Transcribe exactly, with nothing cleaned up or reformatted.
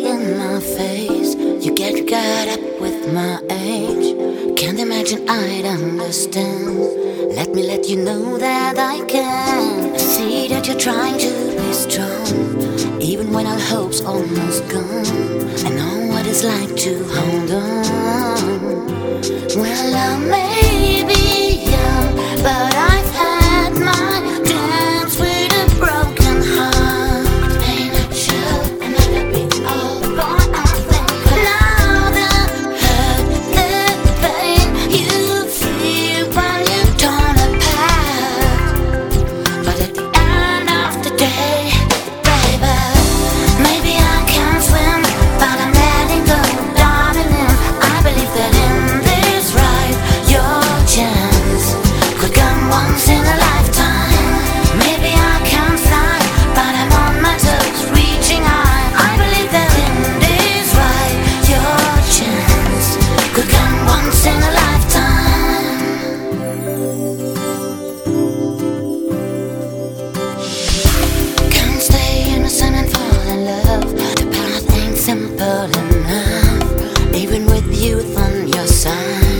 in my face. You get caught up with my age. Can't imagine I'd understand. Let me let you know that I can. I see that you're trying to be strong, even when our hope's almost gone. I know what it's like to hold on. Well, I may be young, but I've had my dance with a broken heart. Ain't it true? And that'll be all what I think. Now the hurt, the pain you feel when you torn apart. But at the end of the day, baby, maybe I can't swim, but I'm letting go, darling. I believe that in this ride, your chance could come once in a lifetime. Maybe I can't fly, but I'm on my toes, reaching high. I believe that in this ride, your chance could come once in a lifetime. Can't stay innocent and fall in love. The path ain't simple enough, even with youth on your side.